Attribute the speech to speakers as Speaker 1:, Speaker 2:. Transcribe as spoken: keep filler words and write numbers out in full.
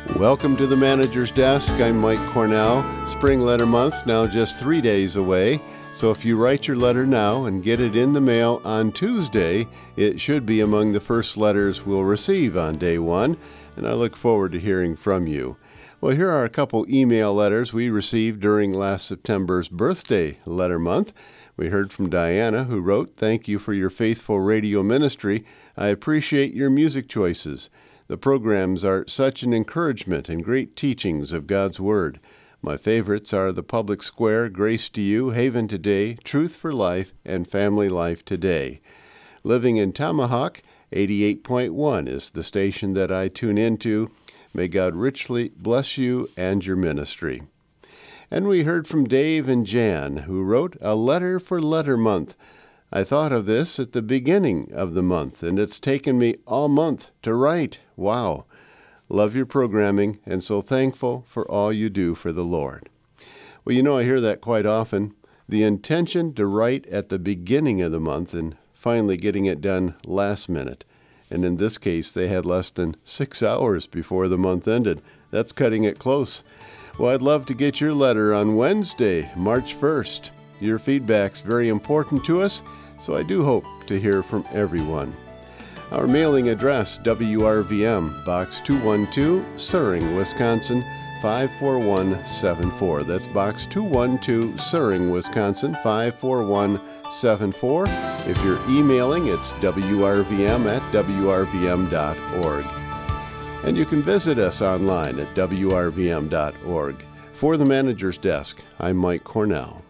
Speaker 1: Welcome to the Manager's Desk. I'm Mike Cornell. Spring Letter Month now just three days away. So if you write your letter now and get it in the mail on Tuesday, it should be among the first letters we'll receive on day one, and I look forward to hearing from you. Well, here are a couple email letters we received during last September's birthday letter month. We heard from Diana, who wrote, "Thank you for your faithful radio ministry. I appreciate your music choices. The programs are such an encouragement and great teachings of God's Word. My favorites are The Public Square, Grace to You, Haven Today, Truth for Life, and Family Life Today. Living in Tomahawk, eighty-eight point one is the station that I tune into. May God richly bless you and your ministry." And we heard from Dave and Jan, who wrote, "A letter for letter month. I thought of this at the beginning of the month, and it's taken me all month to write. Wow. Love your programming, and so thankful for all you do for the Lord." Well, you know, I hear that quite often. The intention to write at the beginning of the month and finally getting it done last minute. And in this case, they had less than six hours before the month ended. That's cutting it close. Well, I'd love to get your letter on Wednesday, March first. Your feedback's very important to us, so I do hope to hear from everyone. Our mailing address, W R V M, Box two one two, Suring, Wisconsin, five four one seven four. That's Box two one two, Suring, Wisconsin, five four one seven four. If you're emailing, it's W R V M at W R V M dot org. And you can visit us online at W R V M dot org. For the Manager's Desk, I'm Mike Cornell.